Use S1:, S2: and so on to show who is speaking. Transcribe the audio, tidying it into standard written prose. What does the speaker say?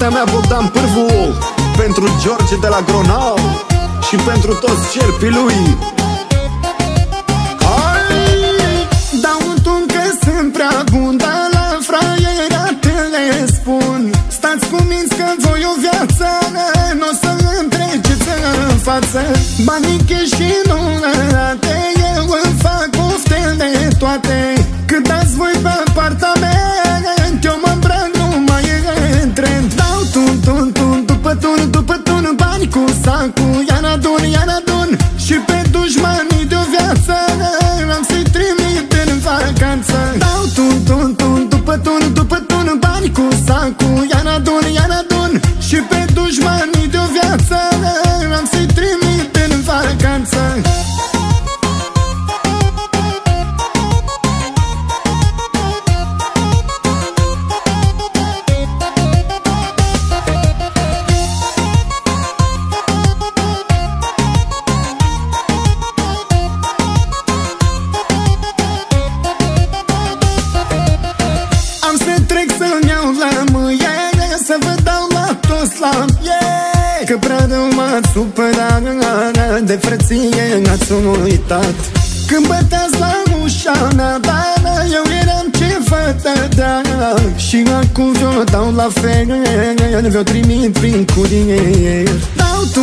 S1: partea mea Bogdan Pârvu, pentru George de la Gronau și pentru toți cerpii lui.
S2: Hai! Dau un ton că sunt prea bun, dar la fraiera te le spun: stați cu minți că voi o viață n-o să-mi treceți în față. Banii și nu arate, eu îmi fac oftele toate. Cât dați voi pe apartament, eu mă îmbrac numai în trend. Dau tun, după tun, bani cu sacul, iar adun și pe dușmanii de-o viață am să-i trimit în vacanță. Dau tun, după tun, bani cu sacul, iar adun și pe dușmanii de-o viață am să-i trimit în vacanță. Să-mi iau la mâie, să vă dau la toți la pie, că prea rău m-ați supărat, de frăție ați uitat. Când băteați la ușa mea, dar eu eram ce vă dădea. Și acum vi-o dau la fel, vi-o trimit prin curier. Dau